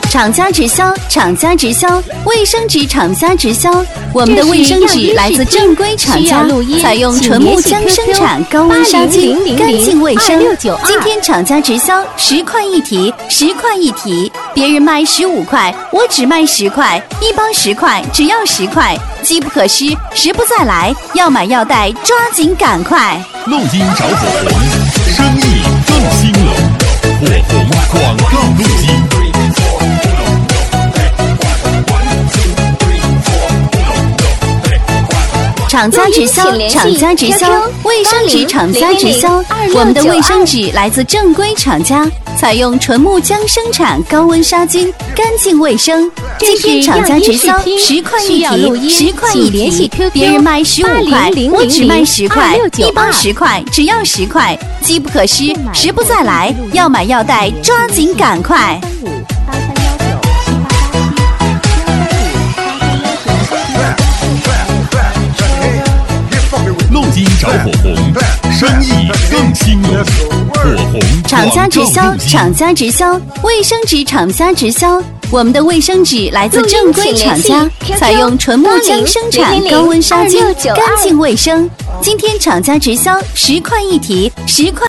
厂家直销，厂家直销，卫生纸厂家直销。我们的卫生纸来自正规厂家，采用纯木浆生产，高温杀菌，干净卫生。今天厂家直销10块一提，10块一提，别人卖15块，我只卖10块，一包10块，只要10块，机不可失，时不再来，要买要带，抓紧赶快！ 录音找火红，生意更兴隆，火红广告录音。 厂家直销，厂家直销，卫生纸厂家直销。我们的卫生纸来自正规厂家，采用纯木浆生产，高温杀菌，干净卫生。今天厂家直销10块一提，10块一提，别人卖15块，我只卖10块，一包10块，只要10块，机不可失，时不再来，要买要带，抓紧赶快！ 录音找火红，生意更兴隆，火红厂家直销，厂家直销，卫生纸厂家直销。我们的卫生纸来自正规厂家，采用纯木浆生产，高温杀菌，干净卫生。今天厂家直销10块一提，10块。